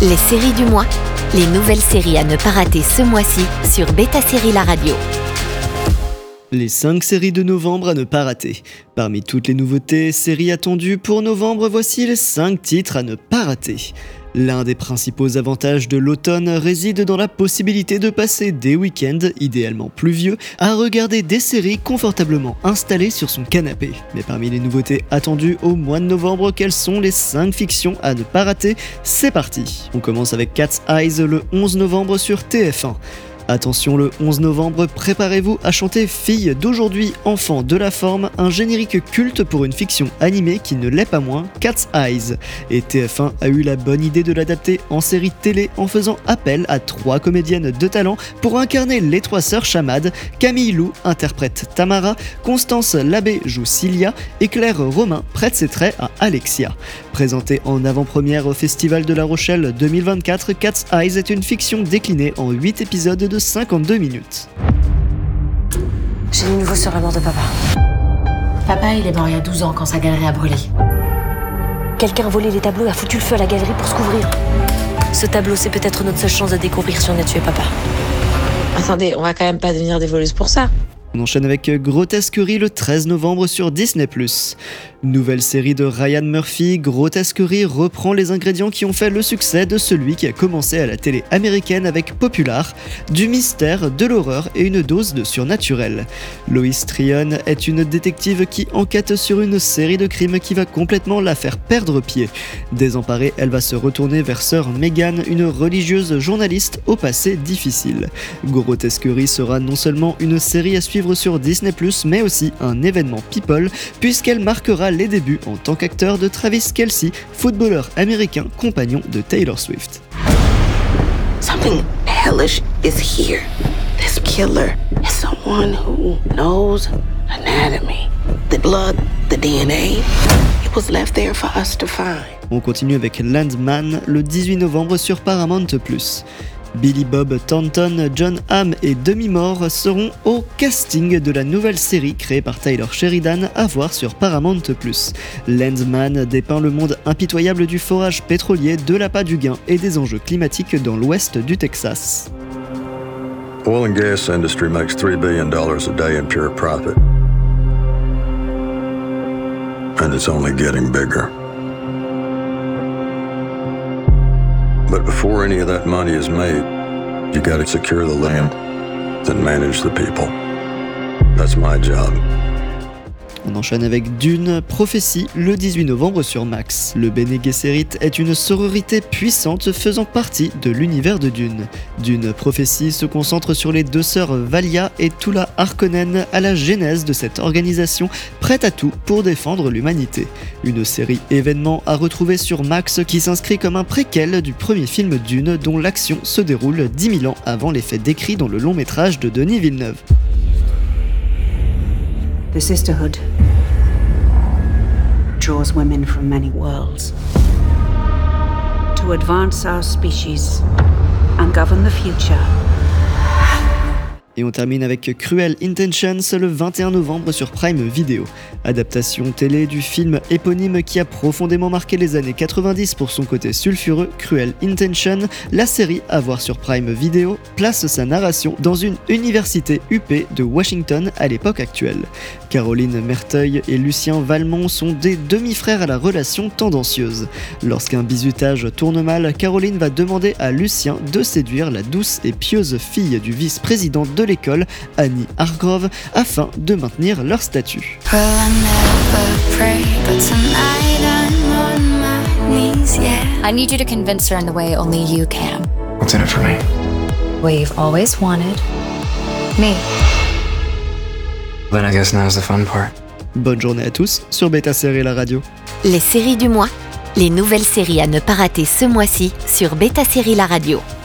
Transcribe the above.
Les séries du mois, les nouvelles séries à ne pas rater ce mois-ci sur Beta Série La Radio. Les 5 séries de novembre à ne pas rater. Parmi toutes les nouveautés, séries attendues pour novembre, voici les 5 titres à ne pas rater. L'un des principaux avantages de l'automne réside dans la possibilité de passer des week-ends, idéalement pluvieux, à regarder des séries confortablement installées sur son canapé. Mais parmi les nouveautés attendues au mois de novembre, quelles sont les 5 fictions à ne pas rater ? C'est parti. On commence avec Cat's Eyes le 11 novembre sur TF1. Attention, le 11 novembre, préparez-vous à chanter Fille d'aujourd'hui, enfant de la forme, un générique culte pour une fiction animée qui ne l'est pas moins, Cat's Eyes. Et TF1 a eu la bonne idée de l'adapter en série télé en faisant appel à 3 comédiennes de talent pour incarner les 3 sœurs Chamad. Camille Lou interprète Tamara, Constance Labbé joue Cilia et Claire Romain prête ses traits à Alexia. Présentée en avant-première au Festival de La Rochelle 2024, Cat's Eyes est une fiction déclinée en 8 épisodes de 52 minutes. J'ai du nouveau sur la mort de papa. Papa, il est mort il y a 12 ans quand sa galerie a brûlé. Quelqu'un a volé les tableaux et a foutu le feu à la galerie pour se couvrir. Ce tableau, c'est peut-être notre seule chance de découvrir si on a tué papa. Attendez, on va quand même pas devenir des voleuses pour ça. On enchaîne avec Grotesquerie le 13 novembre sur Disney+. Nouvelle série de Ryan Murphy, Grotesquerie reprend les ingrédients qui ont fait le succès de celui qui a commencé à la télé américaine avec Popular, du mystère, de l'horreur et une dose de surnaturel. Lois Tryon est une détective qui enquête sur une série de crimes qui va complètement la faire perdre pied. Désemparée, elle va se retourner vers sœur Megan, une religieuse journaliste au passé difficile. Grotesquerie sera non seulement une série à suivre sur Disney+, mais aussi un événement people, puisqu'elle marquera les débuts en tant qu'acteur de Travis Kelce, footballeur américain compagnon de Taylor Swift. Something hellish is here. This killer is someone who knows anatomy. The blood, the DNA, it was left there for us to find. On continue avec Landman le 18 novembre sur Paramount+. Billy Bob Thornton, John Hamm et Demi Moore seront au casting de la nouvelle série créée par Taylor Sheridan à voir sur Paramount+. Landsman dépeint le monde impitoyable du forage pétrolier, de l'appât du gain et des enjeux climatiques dans l'ouest du Texas. Oil and gas industry makes $3 billion a day in pure profit. And it's only getting bigger. But before any of that money is made, you gotta secure the land, then manage the people. That's my job. On enchaîne avec Dune, Prophétie, le 18 novembre sur Max. Le Bene Gesserit est une sororité puissante faisant partie de l'univers de Dune. Dune, Prophétie se concentre sur les 2 sœurs Valia et Tula Harkonnen à la genèse de cette organisation prête à tout pour défendre l'humanité. Une série événement à retrouver sur Max qui s'inscrit comme un préquel du premier film Dune dont l'action se déroule 10 000 ans avant les faits décrits dans le long métrage de Denis Villeneuve. The sisterhood draws women from many worlds to advance our species and govern the future. Et on termine avec Cruel Intentions le 21 novembre sur Prime Video. Adaptation télé du film éponyme qui a profondément marqué les années 90 pour son côté sulfureux, Cruel Intention, la série à voir sur Prime Video place sa narration dans une université UP de Washington à l'époque actuelle. Caroline Merteuil et Lucien Valmont sont des demi-frères à la relation tendancieuse. Lorsqu'un bizutage tourne mal, Caroline va demander à Lucien de séduire la douce et pieuse fille du vice-président de l'école, Annie Hargrove, afin de maintenir leur statut. I need you to convince her in the way only you can. What's in it for me? What you've always wanted. Me. Then I guess now's the fun part. Bonne journée à tous sur Beta Série La Radio. Les séries du mois, les nouvelles séries à ne pas rater ce mois-ci sur Beta Série La Radio.